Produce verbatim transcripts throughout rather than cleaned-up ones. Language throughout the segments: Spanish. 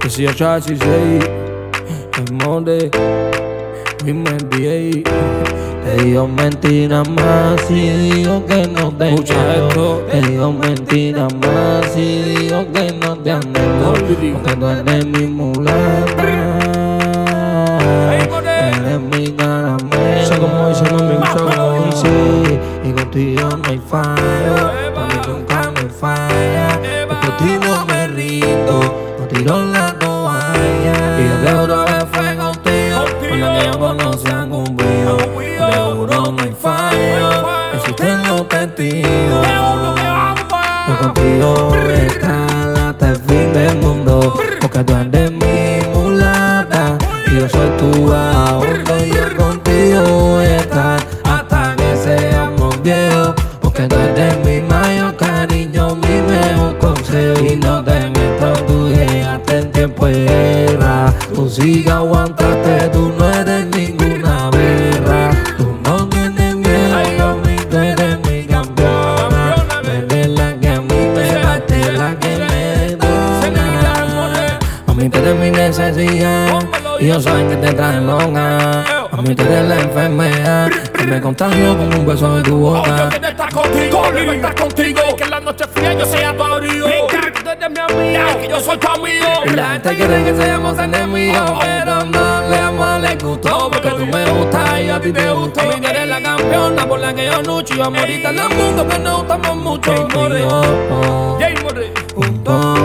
Que si allá si sei, el mode, mi me envié. Te digo mentiras más si digo que no te Escucha quiero. esto. Te digo mentiras más si digo que no te anhelo. Porque tú eres mi mulata, eres mi caramelo. Sé cómo dice mami, sé cómo Y dice. sí, y contigo no hay fallo, a mí nunca me falla. Porque a ti no me rindo, no tiro la toalla. Y yo que juro que fue contigo, con la que yo conocí a cumplido. De juro no hay fallo, existen los testigos. Yo contigo estar hasta el fin del mundo, porque tú eres mi mulata y yo soy tu ahondo. Y yo contigo estar hasta que seamos viejos, porque tú eres mi mayor cariño, mi mejor consejo. Y no te metas, tú llegaste en tiempo de guerra. Tú sigue aguantaste, tú no eres ninguna berra. Tú no tienes miedo, a mí tú eres mi campeona. Tú eres la que a mí me bate, la que me dona. A mí tú eres mi necesidad y yo saben que te trae loca. A mí tú eres la enfermedad que me contagió con un beso de tu boca. Yo quiero estar contigo, quiero estar contigo. Que en la noche fría yo sea tu abrigo. Me encanta que tú eres mi amigo, que yo soy tu amigo. Y la gente quiere que seamos enemigos, pero no le amo, le gustó. Porque tú me gustas y a ti te gustó. A mí tú eres la campeona por la que yo lucho. Y vamos ahorita en el mundo que nos gustamos mucho. More, Juntos, Jay More. juntos,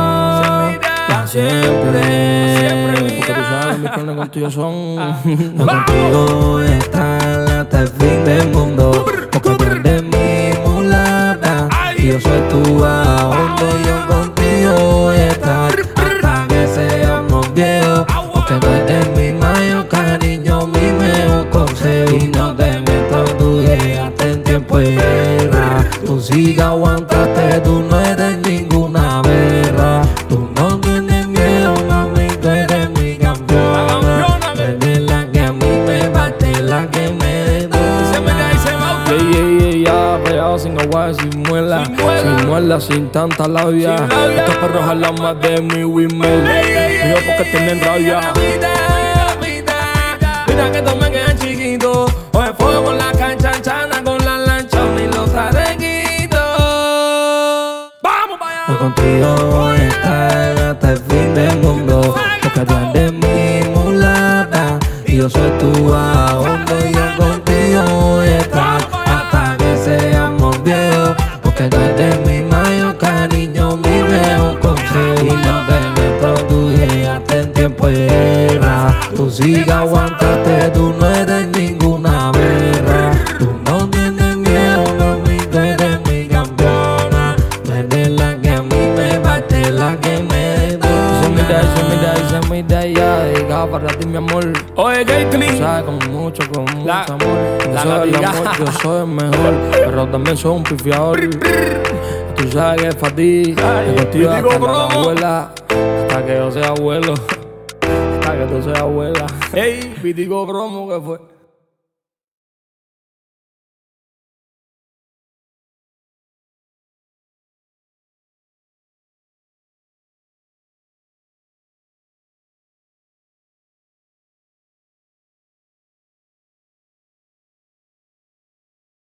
para siempre. Porque tú sabes, mis planes contigo son. Yo contigo estar hasta el fin del mundo, porque tú eres mi mulata y yo soy tu ahondo. Yo contigo estar hasta que seamos viejos, porque tú eres mi mayor cariño, mi mejor consejo. Y no te metas, tú llegaste en tiempo de guerra. Tú sigue aguantaste, tú no eres ninguna berra. Tú no tienes miedo, mami, tú eres mi campeona. Tú eres la que a mí me bate, la que me Se me da y se dona. va. Yeah, yeah, yeah, ya, pegado sin agua, sin muela. Sin muela. Sin muela, sin tanta labia. Sin labia. Estos perros hablan más de mi Wimel. Mío porque tienen rabia. Mira que tú me quedas chiquito. Hoy fuego con la cancha chana, con la lanchona y los arequitos. Vamos para Yo allá. contigo voy a estar hasta el fin del mundo, porque tú eres mi mulata y yo soy tu ahondo. Y yo contigo voy a estar hasta que seamos viejos, porque tú eres mi mayor cariño, mi mejor consejo. Y no te metas, tú llegaste en tiempo de guerra. Tú sigue aguantaste, tú no eres ninguna berra. Tú no tienes miedo, mami, tú eres mi campeona. Tú eres la que a mí me bate, la que me Se me da, se me da, dona. se me da ya. Dedicado para ti, mi amor. Oye, Gay Tú Clean. sabes, con mucho, con mucho La- amor. Yo la soy el natiga. amor, yo soy el mejor. Pero también soy un pifiador. Tú sabes que es para ti. Ay, Que contigo y digo, hasta la ¿cómo? abuela. Hasta que yo sea abuelo. Hasta que tú seas abuela. Ey, Vitico cromo que fue.